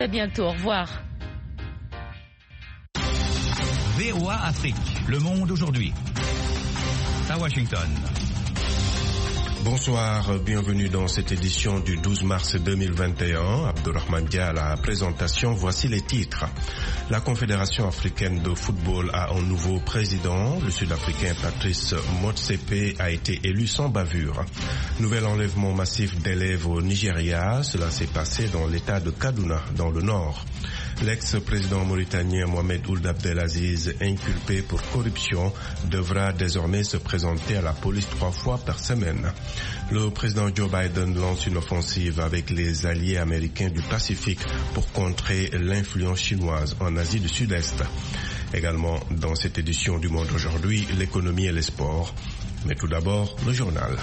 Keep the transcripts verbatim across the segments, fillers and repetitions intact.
À bientôt, au revoir. V O A Afrique, le monde aujourd'hui. À Washington. Bonsoir, bienvenue dans cette édition du douze mars deux mille vingt et un. Abdourahmane Dia à la présentation, voici les titres. La Confédération africaine de football a un nouveau président. Le Sud-Africain Patrice Motsepe a été élu sans bavure. Nouvel enlèvement massif d'élèves au Nigeria. Cela s'est passé dans l'état de Kaduna, dans le nord. L'ex-président mauritanien Mohamed Ould Abdelaziz, inculpé pour corruption, devra désormais se présenter à la police trois fois par semaine. Le président Joe Biden lance une offensive avec les alliés américains du Pacifique pour contrer l'influence chinoise en Asie du Sud-Est. Également dans cette édition du Monde aujourd'hui, l'économie et les sports. Mais tout d'abord, le journal.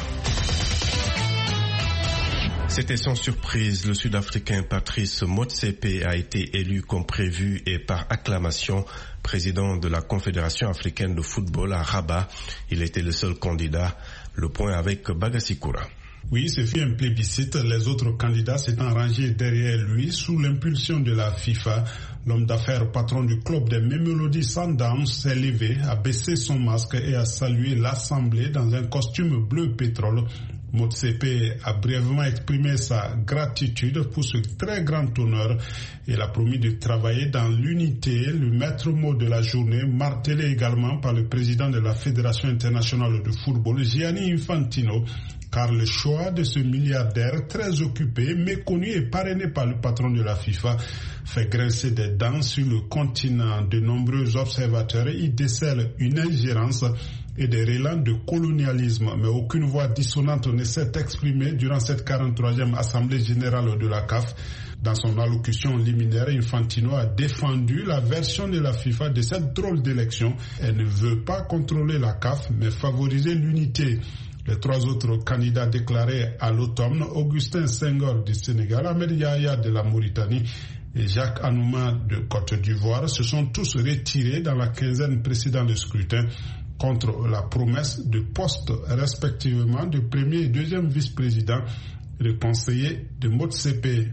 C'était sans surprise, le Sud-Africain Patrice Motsepe a été élu comme prévu et par acclamation président de la Confédération africaine de football à Rabat. Il était le seul candidat. Le point avec Bagassi Koura. Oui, ce fut un plébiscite, les autres candidats s'étant rangés derrière lui sous l'impulsion de la FIFA. L'homme d'affaires patron du club des Mamelodi Sundowns s'est levé, a baissé son masque et a salué l'assemblée dans un costume bleu pétrole. Motsepe a brièvement exprimé sa gratitude pour ce très grand honneur. Il a promis de travailler dans l'unité, le maître mot de la journée, martelé également par le président de la Fédération internationale de football, Gianni Infantino, car le choix de ce milliardaire très occupé, méconnu et parrainé par le patron de la FIFA fait grincer des dents sur le continent. De nombreux observateurs y décèlent une ingérence et des relents de colonialisme, mais aucune voix dissonante ne s'est exprimée durant cette quarante-troisième Assemblée générale de la C A F. Dans son allocution liminaire, Infantino a défendu la version de la FIFA de cette drôle d'élection. Elle ne veut pas contrôler la C A F, mais favoriser l'unité. Les trois autres candidats déclarés à l'automne, Augustin Senghor du Sénégal, Ahmed Yahya de la Mauritanie et Jacques Anouma de Côte d'Ivoire, se sont tous retirés dans la quinzaine précédant le scrutin, contre la promesse de postes respectivement de premier et deuxième vice-président et de conseiller de Motsepe.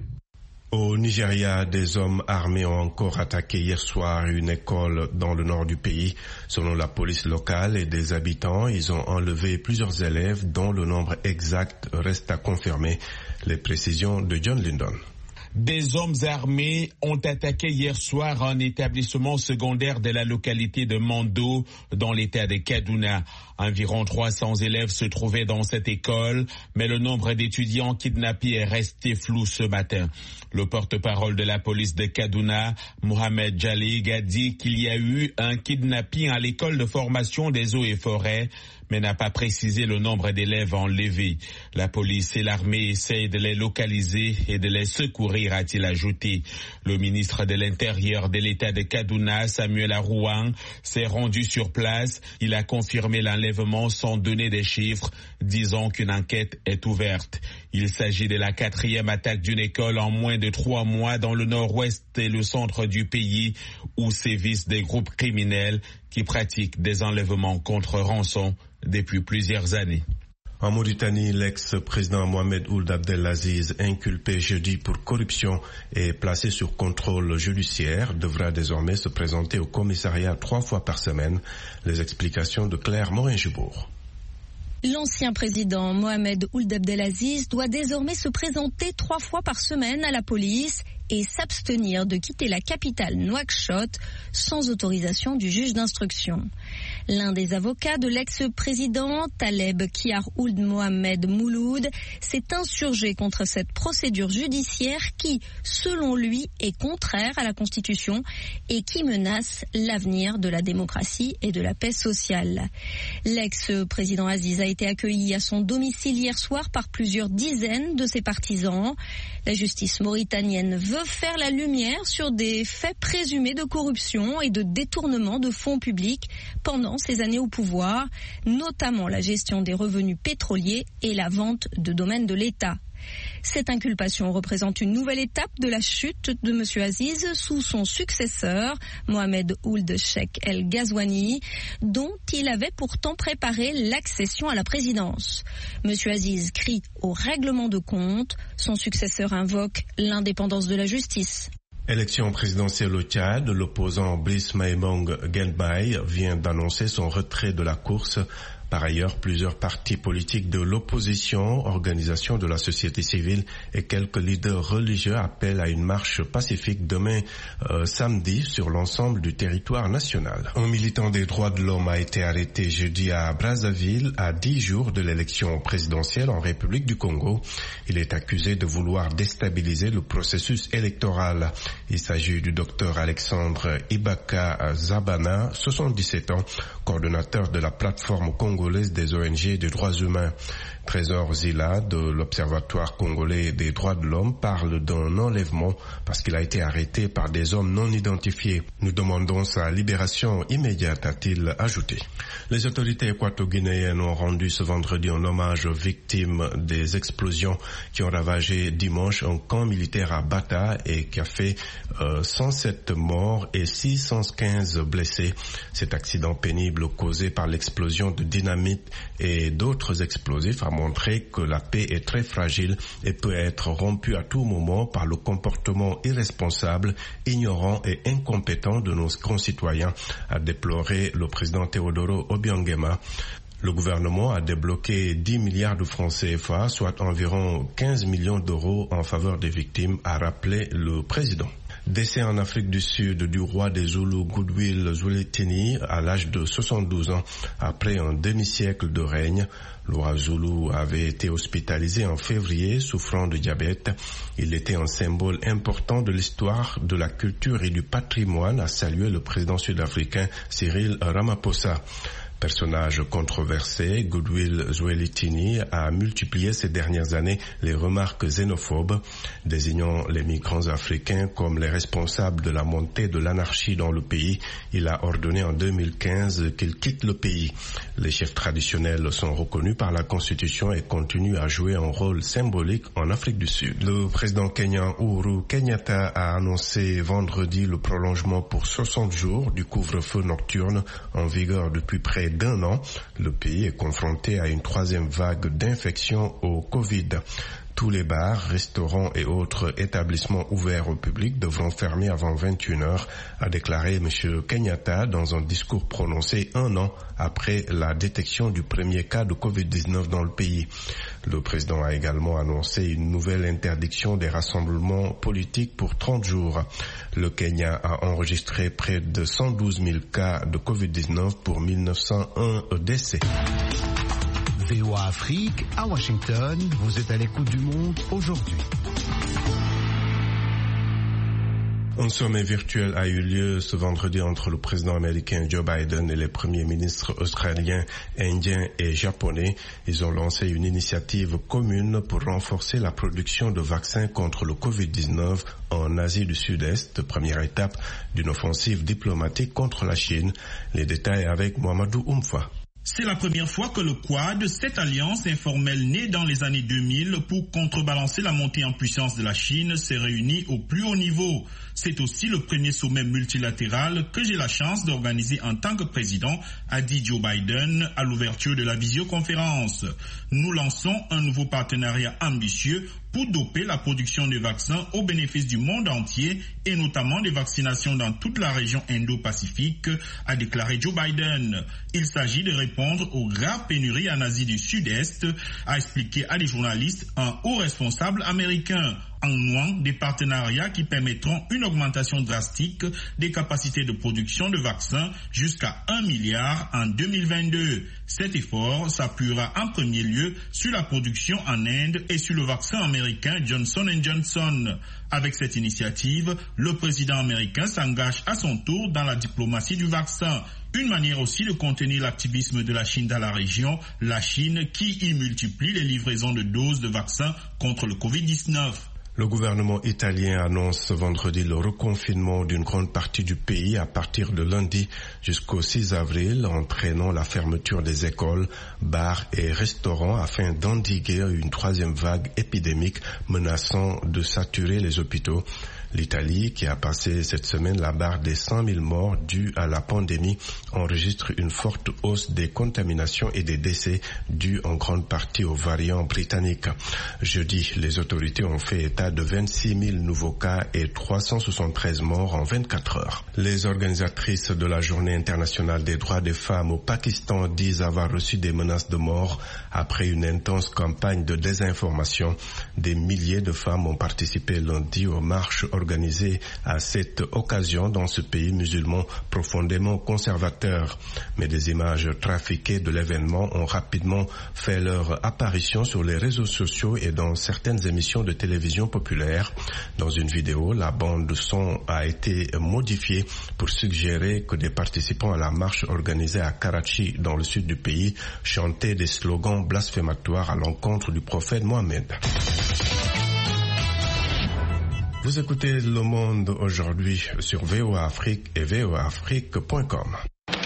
Au Nigeria, des hommes armés ont encore attaqué hier soir une école dans le nord du pays. Selon la police locale et des habitants, ils ont enlevé plusieurs élèves dont le nombre exact reste à confirmer. Les précisions de John Lyndon. Des hommes armés ont attaqué hier soir un établissement secondaire de la localité de Mando, dans l'état de Kaduna. Environ trois cents élèves se trouvaient dans cette école, mais le nombre d'étudiants kidnappés est resté flou ce matin. Le porte-parole de la police de Kaduna, Mohamed Jalig, a dit qu'il y a eu un kidnapping à l'école de formation des eaux et forêts, mais n'a pas précisé le nombre d'élèves enlevés. La police et l'armée essayent de les localiser et de les secourir, a-t-il ajouté. Le ministre de l'Intérieur de l'État de Kaduna, Samuel Arouan, s'est rendu sur place. Il a confirmé l'enlèvement sans donner des chiffres, disant qu'une enquête est ouverte. Il s'agit de la quatrième attaque d'une école en moins de trois mois dans le nord-ouest et le centre du pays, où sévissent des groupes criminels qui pratiquent des enlèvements contre rançon depuis plusieurs années. En Mauritanie, l'ex-président Mohamed Ould Abdelaziz, inculpé jeudi pour corruption et placé sur contrôle judiciaire, devra désormais se présenter au commissariat trois fois par semaine. Les explications de Claire Morin-Gibourg. L'ancien président Mohamed Ould Abdelaziz doit désormais se présenter trois fois par semaine à la police et s'abstenir de quitter la capitale Nouakchott sans autorisation du juge d'instruction. L'un des avocats de l'ex-président, Taleb Kiar Ould Mohamed Mouloud, s'est insurgé contre cette procédure judiciaire qui, selon lui, est contraire à la Constitution et qui menace l'avenir de la démocratie et de la paix sociale. L'ex-président Aziz a été accueilli à son domicile hier soir par plusieurs dizaines de ses partisans. La justice mauritanienne veut faire la lumière sur des faits présumés de corruption et de détournement de fonds publics pendant ses années au pouvoir, notamment la gestion des revenus pétroliers et la vente de domaines de l'État. Cette inculpation représente une nouvelle étape de la chute de M. Aziz sous son successeur, Mohamed Ould Cheikh El Ghazouani, dont il avait pourtant préparé l'accession à la présidence. M. Aziz crie au règlement de compte, son successeur invoque l'indépendance de la justice. Élection présidentielle au Tchad, l'opposant Brice Maïmong Guelbaï vient d'annoncer son retrait de la course. Par ailleurs, plusieurs partis politiques de l'opposition, organisations de la société civile et quelques leaders religieux appellent à une marche pacifique demain euh, samedi sur l'ensemble du territoire national. Un militant des droits de l'homme a été arrêté jeudi à Brazzaville à dix jours de l'élection présidentielle en République du Congo. Il est accusé de vouloir déstabiliser le processus électoral. Il s'agit du docteur Alexandre Ibaka Zabana, soixante-dix-sept ans, coordonnateur de la plateforme congolaise des O N G des droits humains. Trésor Zila de l'Observatoire congolais des droits de l'homme parle d'un enlèvement parce qu'il a été arrêté par des hommes non identifiés. Nous demandons sa libération immédiate, a-t-il ajouté. Les autorités équato-guinéennes ont rendu ce vendredi un hommage aux victimes des explosions qui ont ravagé dimanche un camp militaire à Bata et qui a fait euh, cent sept morts et six cent quinze blessés. Cet accident pénible causé par l'explosion de dynamite et d'autres explosifs a montré que la paix est très fragile et peut être rompue à tout moment par le comportement irresponsable, ignorant et incompétent de nos concitoyens, a déploré le président Teodoro Obiangema. Le gouvernement a débloqué dix milliards de francs C F A, soit environ quinze millions d'euros en faveur des victimes, a rappelé le président. Décès en Afrique du Sud du roi des Zoulous Goodwill Zwelithini à l'âge de soixante-douze ans après un demi-siècle de règne. Le roi Zoulou avait été hospitalisé en février souffrant de diabète. Il était un symbole important de l'histoire, de la culture et du patrimoine, a salué le président sud-africain Cyril Ramaphosa. Personnage controversé, Goodwill Zwelithini a multiplié ces dernières années les remarques xénophobes, désignant les migrants africains comme les responsables de la montée de l'anarchie dans le pays. Il a ordonné en deux mille quinze qu'ils quittent le pays. Les chefs traditionnels sont reconnus par la Constitution et continuent à jouer un rôle symbolique en Afrique du Sud. Le président kenyan Uhuru Kenyatta a annoncé vendredi le prolongement pour soixante jours du couvre-feu nocturne en vigueur depuis près d'un an. Le pays est confronté à une troisième vague d'infection au Covid. Tous les bars, restaurants et autres établissements ouverts au public devront fermer avant vingt et une heures, a déclaré M. Kenyatta dans un discours prononcé un an après la détection du premier cas de covid dix-neuf dans le pays. Le président a également annoncé une nouvelle interdiction des rassemblements politiques pour trente jours. Le Kenya a enregistré près de cent douze mille cas de covid dix-neuf pour mille neuf cent un décès. V O A Afrique, à Washington, vous êtes à l'écoute du monde aujourd'hui. Un sommet virtuel a eu lieu ce vendredi entre le président américain Joe Biden et les premiers ministres australiens, indiens et japonais. Ils ont lancé une initiative commune pour renforcer la production de vaccins contre le covid dix-neuf en Asie du Sud-Est, première étape d'une offensive diplomatique contre la Chine. Les détails avec Mohamedou Oumfa. C'est la première fois que le Quad, cette alliance informelle née dans les années deux mille pour contrebalancer la montée en puissance de la Chine, s'est réunie au plus haut niveau. C'est aussi le premier sommet multilatéral que j'ai la chance d'organiser en tant que président, a dit Joe Biden à l'ouverture de la visioconférence. Nous lançons un nouveau partenariat ambitieux pour doper la production de vaccins au bénéfice du monde entier et notamment des vaccinations dans toute la région Indo-Pacifique, a déclaré Joe Biden. Il s'agit de répondre aux graves pénuries en Asie du Sud-Est, a expliqué à des journalistes un haut responsable américain, en nouant des partenariats qui permettront une augmentation drastique des capacités de production de vaccins jusqu'à un milliard en deux mille vingt-deux. Cet effort s'appuiera en premier lieu sur la production en Inde et sur le vaccin américain Johnson and Johnson. Avec cette initiative, le président américain s'engage à son tour dans la diplomatie du vaccin. Une manière aussi de contenir l'activisme de la Chine dans la région, la Chine qui y multiplie les livraisons de doses de vaccins contre le covid dix-neuf. Le gouvernement italien annonce ce vendredi le reconfinement d'une grande partie du pays à partir de lundi jusqu'au six avril, entraînant la fermeture des écoles, bars et restaurants afin d'endiguer une troisième vague épidémique menaçant de saturer les hôpitaux. L'Italie, qui a passé cette semaine la barre des cent mille morts dues à la pandémie, enregistre une forte hausse des contaminations et des décès dus en grande partie aux variants britanniques. Jeudi, les autorités ont fait état de vingt-six mille nouveaux cas et trois cent soixante-treize morts en vingt-quatre heures. Les organisatrices de la Journée internationale des droits des femmes au Pakistan disent avoir reçu des menaces de mort après une intense campagne de désinformation. Des milliers de femmes ont participé lundi aux marches organisées à cette occasion dans ce pays musulman profondément conservateur. Mais des images trafiquées de l'événement ont rapidement fait leur apparition sur les réseaux sociaux et dans certaines émissions de télévision populaires. Dans une vidéo, la bande son a été modifiée pour suggérer que des participants à la marche organisée à Karachi, dans le sud du pays, chantaient des slogans blasphématoires à l'encontre du prophète Mohammed. Vous écoutez Le Monde aujourd'hui sur V O A Afrique et v o a afrique point com.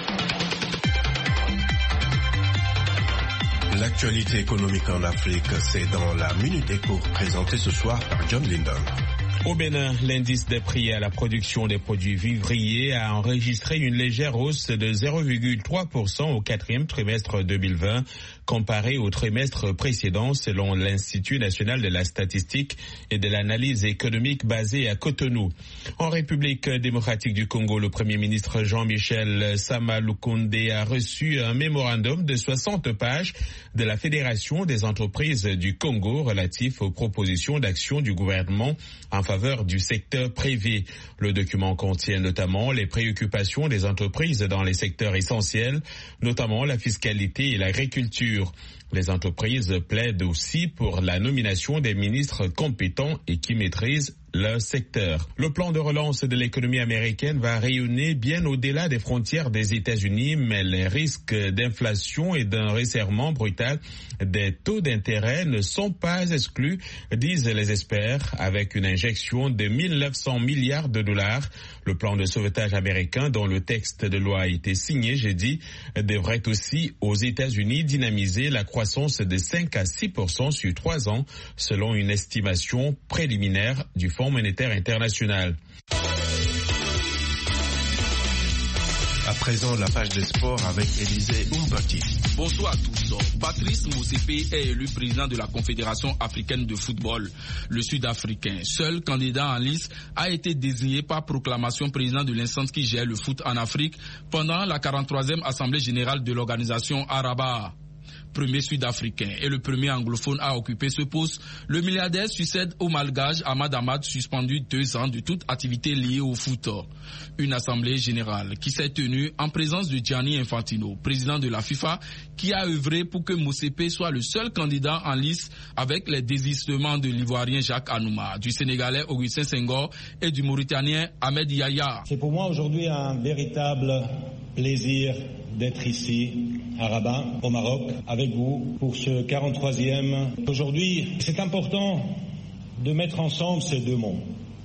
L'actualité économique en Afrique, c'est dans la Minute Éco, présentée ce soir par John Linden. Au Bénin, l'indice des prix à la production des produits vivriers a enregistré une légère hausse de zéro virgule trois pour cent au quatrième trimestre deux mille vingt, comparé au trimestre précédent, selon l'Institut national de la statistique et de l'analyse économique basé à Cotonou. En République démocratique du Congo, le Premier ministre Jean-Michel Sama Lukonde a reçu un mémorandum de soixante pages de la Fédération des entreprises du Congo relatif aux propositions d'action du gouvernement en faveur du secteur privé. Le document contient notamment les préoccupations des entreprises dans les secteurs essentiels, notamment la fiscalité et l'agriculture. Les entreprises plaident aussi pour la nomination des ministres compétents et qui maîtrisent le secteur. Le plan de relance de l'économie américaine va rayonner bien au-delà des frontières des États-Unis, mais les risques d'inflation et d'un resserrement brutal des taux d'intérêt ne sont pas exclus, disent les experts, avec une injection de mille neuf cents milliards de dollars. Le plan de sauvetage américain, dont le texte de loi a été signé jeudi, devrait aussi aux États-Unis dynamiser la croissance de cinq à six pour cent sur trois ans, selon une estimation préliminaire du Fonds monétaire international. À présent, la page des sports avec Élisée Umbati. Bonsoir à tous. Patrice Motsepe est élu président de la Confédération africaine de football. Le Sud-Africain, seul candidat en liste, a été désigné par proclamation président de l'instance qui gère le foot en Afrique pendant la quarante-troisième Assemblée générale de l'organisation Araba. Premier sud-africain et le premier anglophone à occuper ce poste, le milliardaire succède au malgache Ahmad Ahmad, suspendu deux ans de toute activité liée au foot. Une assemblée générale qui s'est tenue en présence de Gianni Infantino, président de la FIFA, qui a œuvré pour que Motsepe soit le seul candidat en liste avec les désistements de l'Ivoirien Jacques Anouma, du Sénégalais Augustin Senghor et du Mauritanien Ahmed Yahya. C'est pour moi aujourd'hui un véritable plaisir d'être ici à Rabat, au Maroc, avec vous pour ce quarante-troisième. Aujourd'hui, c'est important de mettre ensemble ces deux mots,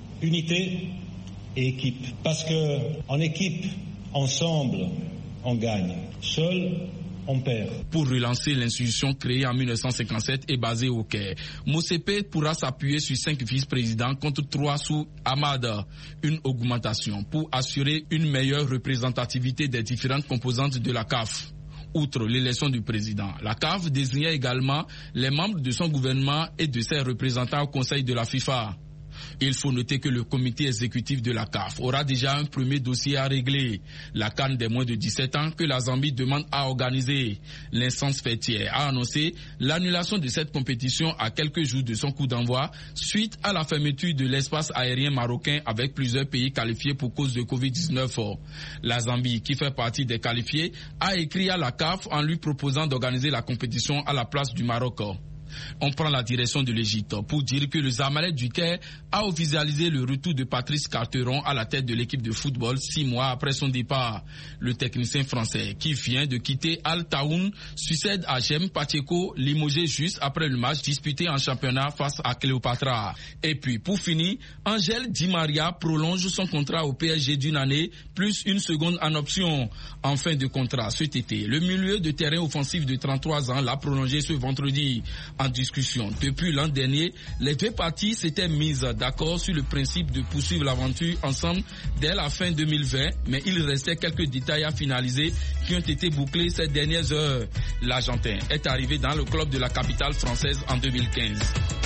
unité et équipe. Parce que en équipe, ensemble, on gagne. Seul, on perd. Pour relancer l'institution créée en mille neuf cent cinquante-sept et basée au Caire, Motsepe pourra s'appuyer sur cinq vice-présidents contre trois sous Ahmad. Une augmentation pour assurer une meilleure représentativité des différentes composantes de la C A F. Outre l'élection du président, la C A F désignait également les membres de son gouvernement et de ses représentants au Conseil de la FIFA. Il faut noter que le comité exécutif de la C A F aura déjà un premier dossier à régler, la CAN des moins de dix-sept ans que la Zambie demande à organiser. L'instance fêtière a annoncé l'annulation de cette compétition à quelques jours de son coup d'envoi suite à la fermeture de l'espace aérien marocain avec plusieurs pays qualifiés pour cause de covid dix-neuf. La Zambie, qui fait partie des qualifiés, a écrit à la C A F en lui proposant d'organiser la compétition à la place du Maroc. On prend la direction de l'Égypte pour dire que le Zamalek du Caire a officialisé le retour de Patrice Carteron à la tête de l'équipe de football six mois après son départ. Le technicien français qui vient de quitter Al Taoun succède à Jem Pacheco, limogé juste après le match disputé en championnat face à Cléopatra. Et puis pour finir, Angel Di Maria prolonge son contrat au P S G d'une année plus une seconde en option. En fin de contrat cet été, le milieu de terrain offensif de trente-trois ans l'a prolongé ce vendredi. en discussion. Depuis l'an dernier, les deux parties s'étaient mises d'accord sur le principe de poursuivre l'aventure ensemble dès la fin deux mille vingt, mais il restait quelques détails à finaliser qui ont été bouclés ces dernières heures. L'Argentin est arrivé dans le club de la capitale française en deux mille quinze.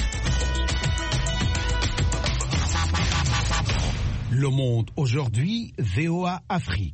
Le Monde aujourd'hui, V O A Afrique.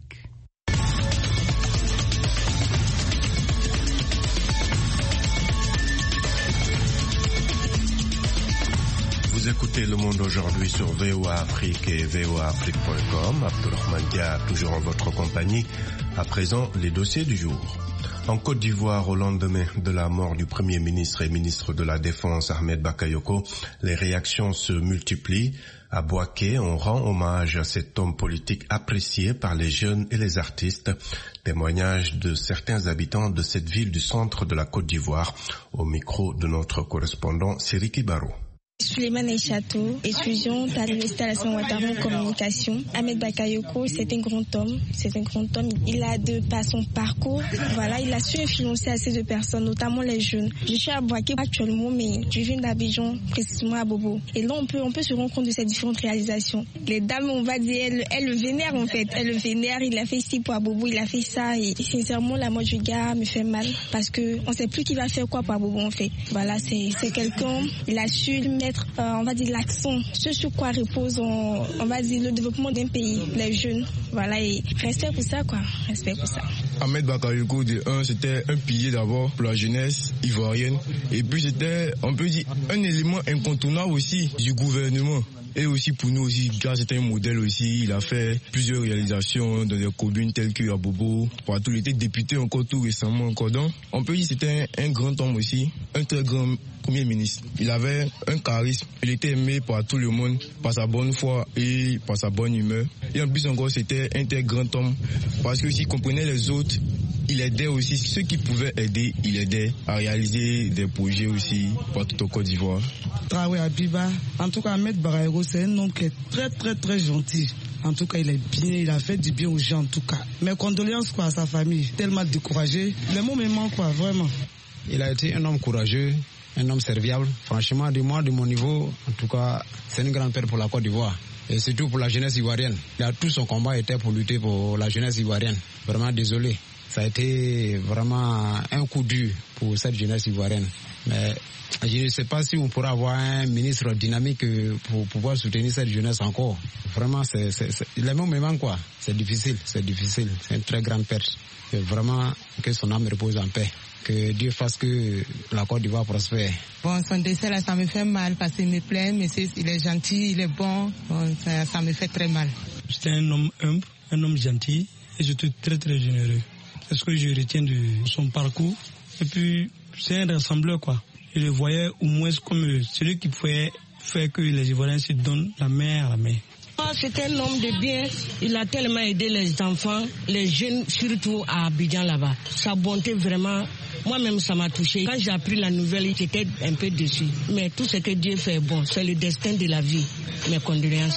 Vous écoutez Le Monde aujourd'hui sur V O A Afrique et V O A Afrique point com. Abdourahmane Dia, toujours en votre compagnie. À présent, les dossiers du jour. En Côte d'Ivoire, au lendemain de la mort du Premier ministre et ministre de la Défense Ahmed Bakayoko, les réactions se multiplient. À Bouaké, on rend hommage à cet homme politique apprécié par les jeunes et les artistes. Témoignage de certains habitants de cette ville du centre de la Côte d'Ivoire, au micro de notre correspondant Siriki Baro. Souleymane Aïchato, étudiante à l'Université Alassane Ouattara en communication. Ahmed Bakayoko, c'est un grand homme. C'est un grand homme. Il a, de par son parcours, voilà, il a su influencer assez de personnes, notamment les jeunes. Je suis à Bouaké actuellement, mais je viens d'Abidjan, précisément à Bobo. Et là, on peut, on peut se rendre compte de ces différentes réalisations. Les dames, on va dire, elles, elles le vénèrent en fait. Elles le vénèrent. Il a fait ci pour Bobo, il a fait ça. Et sincèrement, la mort du gars me fait mal parce que on sait plus qui va faire quoi pour Bobo en fait. Voilà, c'est, c'est quelqu'un. Il a su mettre, euh, on va dire, l'accent ce sur quoi repose, on, on va dire, le développement d'un pays, les jeunes. Voilà, et respect pour ça, quoi. Respect pour ça. Ahmed Bakayoko, de un, c'était un pilier d'abord pour la jeunesse ivoirienne. Et puis c'était, on peut dire, un élément incontournable aussi du gouvernement. Et aussi pour nous aussi, car c'était un modèle aussi. Il a fait plusieurs réalisations dans des communes telles que Abobo. Partout, il était député encore tout récemment encore. Donc, on peut dire que c'était un, un grand homme aussi, un très grand Premier ministre. Il avait un charisme. Il était aimé par tout le monde, par sa bonne foi et par sa bonne humeur. Et en plus encore, c'était un très grand homme parce que s'il comprenait les autres, il aidait aussi ceux qui pouvaient aider, il aidait à réaliser des projets aussi partout au Côte d'Ivoire. Traoré Abiba, en tout cas Ahmed Bakayoko, c'est un homme qui est très très très gentil. En tout cas, il est bien, il a fait du bien aux gens en tout cas. Mes condoléances quoi à sa famille, tellement découragé. Les mots me manquent quoi, vraiment. Il a été un homme courageux, un homme serviable. Franchement, de moi, de mon niveau, en tout cas, c'est une grande perte pour la Côte d'Ivoire. Et surtout pour la jeunesse ivoirienne. Il a tout son combat était pour lutter pour la jeunesse ivoirienne. Vraiment désolé. Ça a été vraiment un coup dur pour cette jeunesse ivoirienne. Mais je ne sais pas si on pourra avoir un ministre dynamique pour pouvoir soutenir cette jeunesse encore. Vraiment, c'est, c'est, c'est, les mots me manquent quoi. C'est difficile, c'est difficile. C'est une très grande perte. Et vraiment, que son âme repose en paix. Que Dieu fasse que la Côte d'Ivoire prospère. Bon, son décès là, ça me fait mal parce qu'il me plaît, mais c'est, il est gentil, il est bon. Bon ça, ça me fait très mal. C'était un homme humble, un homme gentil et surtout très très généreux. C'est ce que je retiens de son parcours. Et puis, c'est un rassembleur, quoi. Je le voyais au moins comme celui qui pouvait faire que les Ivoiriens se donnent la main à la main. C'est un homme de bien. Il a tellement aidé les enfants, les jeunes, surtout à Abidjan là-bas. Sa bonté, vraiment, moi-même, ça m'a touché. Quand j'ai appris la nouvelle, j'étais un peu déçu. Mais tout ce que Dieu fait est bon. C'est le destin de la vie. Mes condoléances.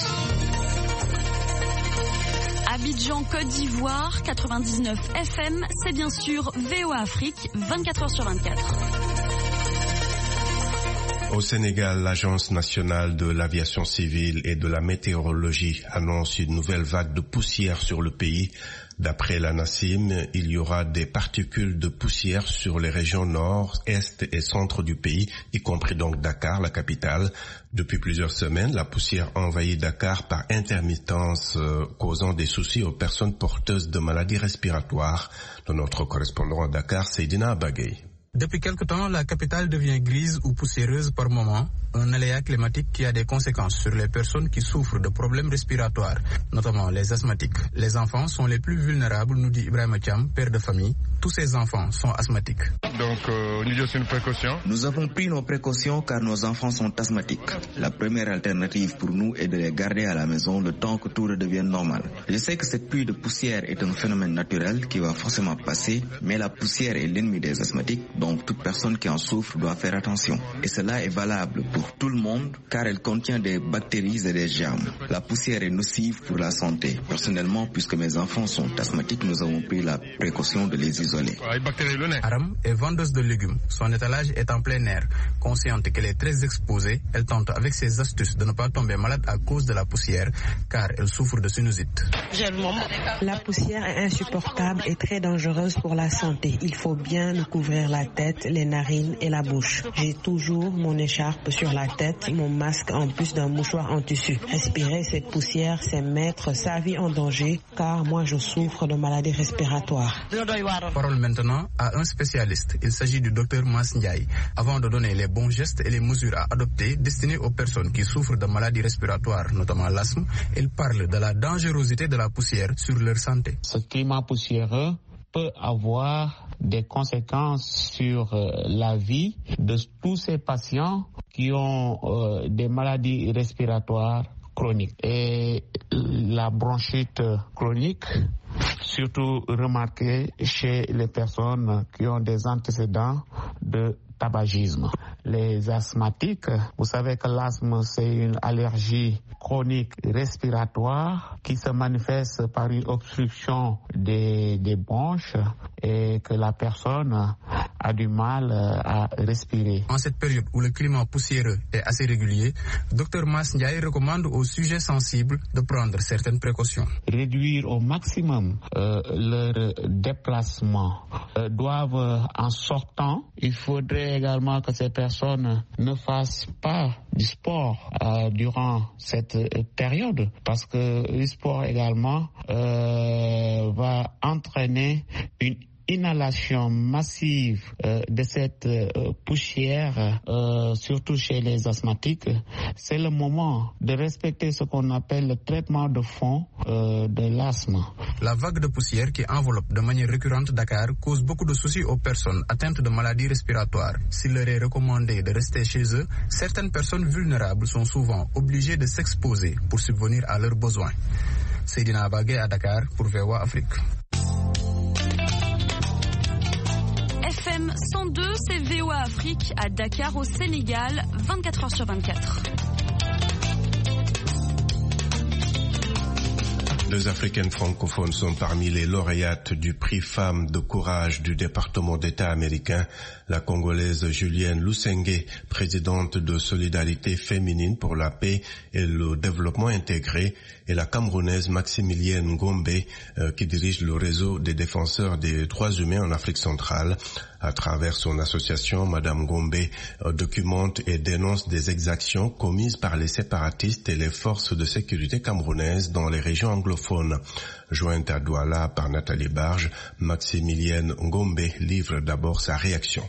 Abidjan, Côte d'Ivoire, quatre-vingt-dix-neuf F M, c'est bien sûr V O A Afrique, vingt-quatre heures sur vingt-quatre. Au Sénégal, l'Agence nationale de l'aviation civile et de la météorologie annonce une nouvelle vague de poussière sur le pays. D'après l'ANACIM, il y aura des particules de poussière sur les régions nord, est et centre du pays, y compris donc Dakar, la capitale. Depuis plusieurs semaines, la poussière envahit Dakar par intermittence, euh, causant des soucis aux personnes porteuses de maladies respiratoires. De notre correspondant à Dakar, Seydina Abagay. Depuis quelque temps, la capitale devient grise ou poussiéreuse par moment, un aléa climatique qui a des conséquences sur les personnes qui souffrent de problèmes respiratoires, notamment les asthmatiques. Les enfants sont les plus vulnérables, nous dit Ibrahima Thiam, père de famille. Tous ces enfants sont asthmatiques. Donc, euh, nous avons une précaution. Nous avons pris nos précautions car nos enfants sont asthmatiques. La première alternative pour nous est de les garder à la maison le temps que tout redevienne normal. Je sais que cette pluie de poussière est un phénomène naturel qui va forcément passer, mais la poussière est l'ennemi des asthmatiques, donc toute personne qui en souffre doit faire attention. Et cela est valable pour tout le monde car elle contient des bactéries et des germes. La poussière est nocive pour la santé. Personnellement, puisque mes enfants sont asthmatiques, nous avons pris la précaution de les isoler isolés. Aram est vendeuse de légumes. Son étalage est en plein air. Consciente qu'elle est très exposée, elle tente avec ses astuces de ne pas tomber malade à cause de la poussière, car elle souffre de sinusite. La poussière est insupportable et très dangereuse pour la santé. Il faut bien nous couvrir la tête, les narines et la bouche. J'ai toujours mon écharpe sur la tête, mon masque en plus d'un mouchoir en tissu. Respirer cette poussière, c'est mettre sa vie en danger, car moi je souffre de maladies respiratoires. Parole maintenant à un spécialiste. Il s'agit du docteur Mas Ndiaye. Avant de donner les bons gestes et les mesures à adopter destinées aux personnes qui souffrent de maladies respiratoires, notamment l'asthme, il parle de la dangerosité de la poussière sur leur santé. Ce climat poussiéreux peut avoir des conséquences sur euh, la vie de tous ces patients qui ont euh, des maladies respiratoires chroniques. Et la bronchite chronique, surtout remarquée chez les personnes qui ont des antécédents de tabagisme. Les asthmatiques, vous savez que l'asthme c'est une allergie chronique respiratoire qui se manifeste par une obstruction des, des bronches et que la personne a du mal à respirer. En cette période où le climat poussiéreux est assez régulier, docteur Mas Ndiaye recommande aux sujets sensibles de prendre certaines précautions. Réduire au maximum euh, leur déplacement. Euh, doivent en sortant, il faudrait également que ces personnes ne fassent pas du sport euh, durant cette période parce que le sport également euh, va entraîner une inhalation massive euh, de cette euh, poussière, euh, surtout chez les asthmatiques. C'est le moment de respecter ce qu'on appelle le traitement de fond euh, de l'asthme. La vague de poussière qui enveloppe de manière récurrente Dakar cause beaucoup de soucis aux personnes atteintes de maladies respiratoires. S'il leur est recommandé de rester chez eux, certaines personnes vulnérables sont souvent obligées de s'exposer pour subvenir à leurs besoins. Seydina Abagé à Dakar pour V O A Afrique. F M cent deux, c'est V O A Afrique à Dakar au Sénégal, vingt-quatre heures sur vingt-quatre. Deux Africaines francophones sont parmi les lauréates du prix Femmes de courage du département d'État américain. La Congolaise Julienne Lusenge, présidente de Solidarité féminine pour la paix et le développement intégré, et la Camerounaise Maximilienne Ngombe, euh, qui dirige le réseau des défenseurs des droits humains en Afrique centrale. À travers son association, Madame Ngombe euh, documente et dénonce des exactions commises par les séparatistes et les forces de sécurité camerounaises dans les régions anglophones. Jointe à Douala par Nathalie Barge, Maximilienne Ngombe livre d'abord sa réaction.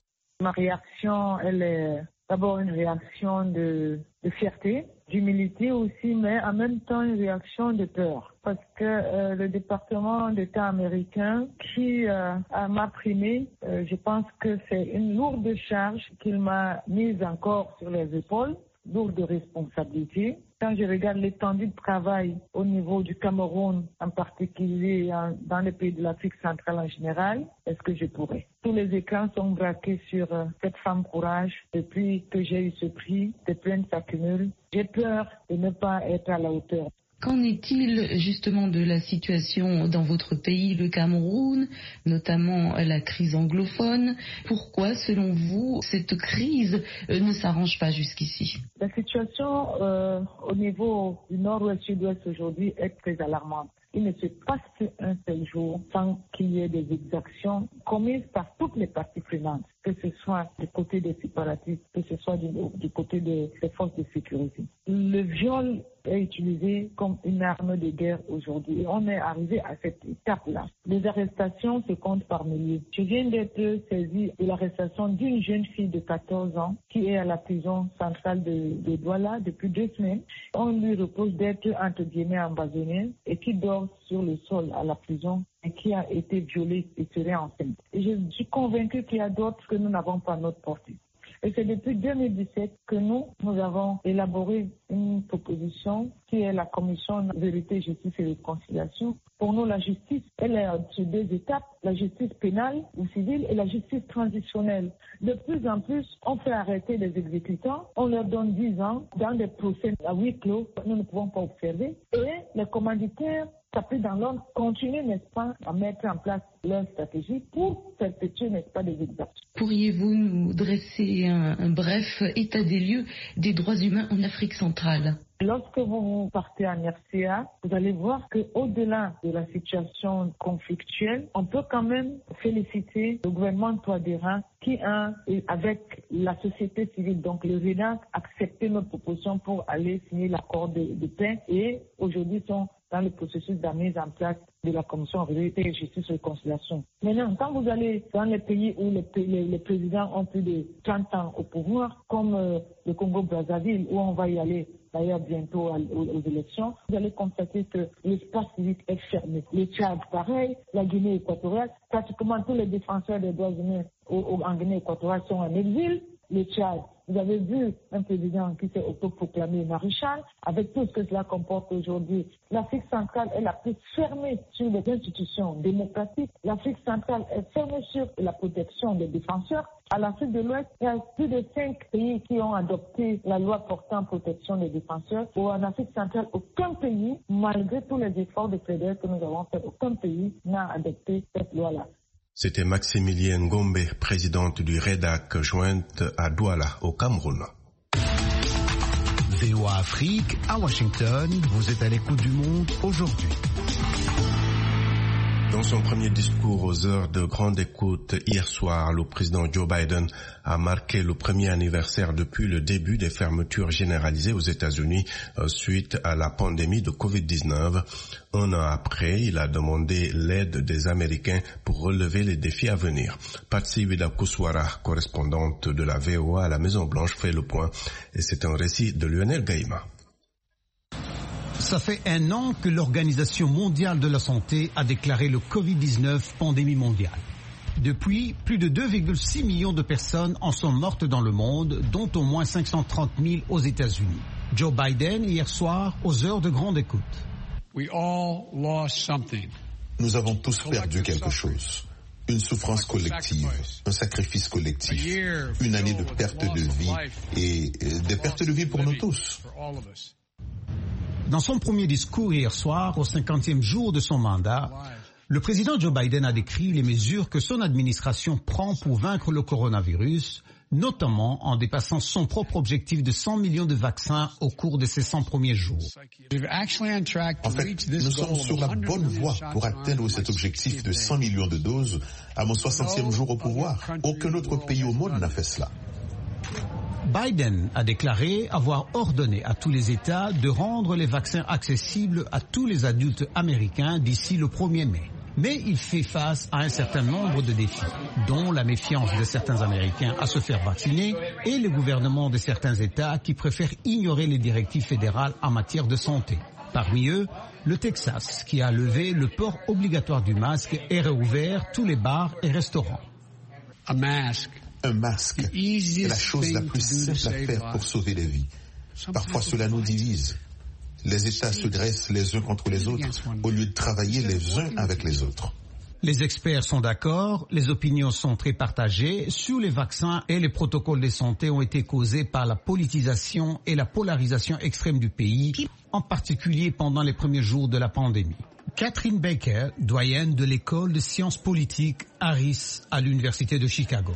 Ma réaction, elle est d'abord une réaction de, de fierté, d'humilité aussi, mais en même temps une réaction de peur. Parce que euh, le département d'État américain qui euh, m'a primé, euh, je pense que c'est une lourde charge qu'il m'a mise encore sur les épaules, lourde responsabilité. Quand je regarde l'étendue de travail au niveau du Cameroun, en particulier en, dans les pays de l'Afrique centrale en général, est-ce que je pourrais? Tous les écrans sont braqués sur euh, cette femme courage. Depuis que j'ai eu ce prix, des plaintes s'accumulent. J'ai peur de ne pas être à la hauteur. Qu'en est-il justement de la situation dans votre pays, le Cameroun, notamment la crise anglophone? Pourquoi, selon vous, cette crise ne s'arrange pas jusqu'ici? La situation euh, au niveau du nord-ouest, sud-ouest aujourd'hui est très alarmante. Il ne se passe qu'un seul jour sans qu'il y ait des exactions commises par toutes les parties prenantes, que ce soit du côté des séparatistes, que ce soit du, du côté des, des forces de sécurité. Le viol est utilisé comme une arme de guerre aujourd'hui. Et on est arrivé à cette étape-là. Les arrestations se comptent par milliers. Je viens d'être saisie de l'arrestation d'une jeune fille de quatorze ans qui est à la prison centrale de, de Douala depuis deux semaines. On lui repose d'être entre guillemets embassonnée et qui dort sur le sol à la prison et qui a été violée et serait enceinte. Et je suis convaincue qu'il y a d'autres que nous n'avons pas à notre portée. Et c'est depuis deux mille dix-sept que nous, nous avons élaboré une proposition qui est la commission Vérité, Justice et Réconciliation. Pour nous, la justice, elle est sur deux étapes, la justice pénale ou civile et la justice transitionnelle. De plus en plus, on fait arrêter les exécutants, on leur donne dix ans dans des procès à huis clos, nous ne pouvons pas observer. Et les commanditaires, tapés dans l'ordre, continuent, n'est-ce pas, à mettre en place leur stratégie pour perpétuer, n'est-ce pas, des exactions. Pourriez-vous nous dresser un, un bref état des lieux des droits humains en Afrique centrale ? Lorsque vous partez en R C A, vous allez voir qu'au-delà de la situation conflictuelle, on peut quand même féliciter le gouvernement Touadéra qui a, avec la société civile, donc le R E N A C, accepté nos propositions pour aller signer l'accord de, de paix et aujourd'hui sont dans le processus de la mise en place de la Commission Vérité, Justice et Réconciliation. Maintenant, quand vous allez dans les pays où les, les, les présidents ont plus de trente ans au pouvoir, comme euh, le Congo-Brazzaville, où on va y aller d'ailleurs bientôt aux, aux élections, vous allez constater que l'espace civique est fermé. Le Tchad, pareil, la Guinée équatoriale, pratiquement tous les défenseurs des droits humains au, au, en Guinée équatoriale sont en exil. Le Tchad, vous avez vu un président qui s'est autoproclamé maréchal, avec tout ce que cela comporte aujourd'hui. L'Afrique centrale est la plus fermée sur les institutions démocratiques. L'Afrique centrale est fermée sur la protection des défenseurs. À l'Afrique de l'Ouest, il y a plus de cinq pays qui ont adopté la loi portant protection des défenseurs. Ou en Afrique centrale, aucun pays, malgré tous les efforts de plaidoyer que nous avons fait, aucun pays n'a adopté cette loi-là. C'était Maximilienne Gombe, présidente du R E D A C, jointe à Douala, au Cameroun. V O A Afrique, à Washington, vous êtes à l'écoute du monde aujourd'hui. Dans son premier discours aux heures de grande écoute hier soir, le président Joe Biden a marqué le premier anniversaire depuis le début des fermetures généralisées aux États-Unis euh, suite à la pandémie de covid dix-neuf. Un an après, il a demandé l'aide des Américains pour relever les défis à venir. Patsy Widakuswara, correspondante de la V O A à la Maison-Blanche, fait le point et c'est un récit de Lionel Gaïma. Ça fait un an que l'Organisation mondiale de la santé a déclaré le covid dix-neuf pandémie mondiale. Depuis, plus de deux virgule six millions de personnes en sont mortes dans le monde, dont au moins cinq cent trente mille aux États-Unis. Joe Biden, hier soir, aux heures de grande écoute. Nous avons tous perdu quelque chose. Une souffrance collective, un sacrifice collectif, une année de perte de vie et des pertes de vie pour nous tous. Dans son premier discours hier soir, au cinquantième jour de son mandat, le président Joe Biden a décrit les mesures que son administration prend pour vaincre le coronavirus, notamment en dépassant son propre objectif de cent millions de vaccins au cours de ces cent premiers jours. En fait, nous sommes sur la bonne voie pour atteindre cet objectif de cent millions de doses à mon soixantième jour au pouvoir. Aucun autre pays au monde n'a fait cela. Biden a déclaré avoir ordonné à tous les États de rendre les vaccins accessibles à tous les adultes américains d'ici le premier mai. Mais il fait face à un certain nombre de défis, dont la méfiance de certains Américains à se faire vacciner et le gouvernement de certains États qui préfèrent ignorer les directives fédérales en matière de santé. Parmi eux, le Texas, qui a levé le port obligatoire du masque et réouvert tous les bars et restaurants. Un masque. Un masque est la chose la plus simple à faire pour sauver des vies. Parfois cela nous divise. Les États se dressent les uns contre les autres au lieu de travailler les uns avec les autres. Les experts sont d'accord, les opinions sont très partagées sur les vaccins et les protocoles de santé ont été causés par la politisation et la polarisation extrême du pays, en particulier pendant les premiers jours de la pandémie. Catherine Baker, doyenne de l'école de sciences politiques Harris à l'Université de Chicago.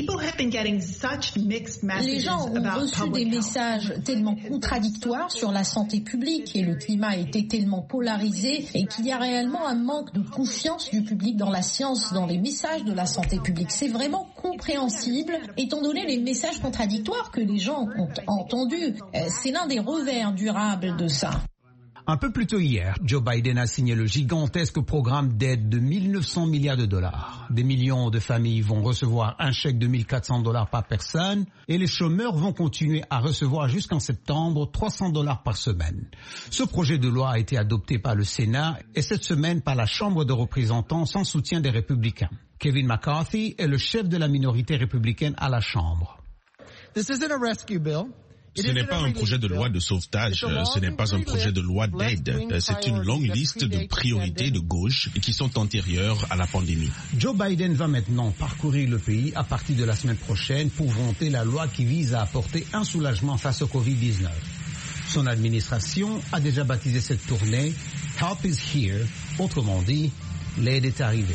Les gens ont reçu des messages tellement contradictoires sur la santé publique et le climat a été tellement polarisé et qu'il y a réellement un manque de confiance du public dans la science, dans les messages de la santé publique. C'est vraiment compréhensible étant donné les messages contradictoires que les gens ont entendus. C'est l'un des revers durables de ça. Un peu plus tôt hier, Joe Biden a signé le gigantesque programme d'aide de mille neuf cents milliards de dollars. Des millions de familles vont recevoir un chèque de mille quatre cents dollars par personne et les chômeurs vont continuer à recevoir jusqu'en septembre trois cents dollars par semaine. Ce projet de loi a été adopté par le Sénat et cette semaine par la Chambre des représentants sans soutien des républicains. Kevin McCarthy est le chef de la minorité républicaine à la Chambre. This isn't a rescue bill. Ce n'est pas un projet de loi de sauvetage, ce n'est pas un projet de loi d'aide. C'est une longue liste de priorités de gauche qui sont antérieures à la pandémie. Joe Biden va maintenant parcourir le pays à partir de la semaine prochaine pour vanter la loi qui vise à apporter un soulagement face au covid dix-neuf. Son administration a déjà baptisé cette tournée « Help is here », autrement dit, l'aide est arrivée.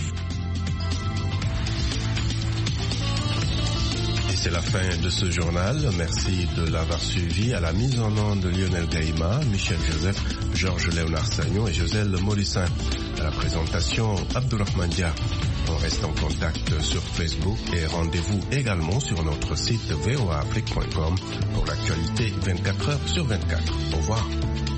C'est la fin de ce journal. Merci de l'avoir suivi. À la mise en onde de Lionel Gaïma, Michel Joseph, Georges Léonard Sagnon et Joselle Morissin. À la présentation, Abdourahmane Dia. On reste en contact sur Facebook et rendez-vous également sur notre site v o a afrique point com pour l'actualité vingt-quatre heures sur vingt-quatre. Au revoir.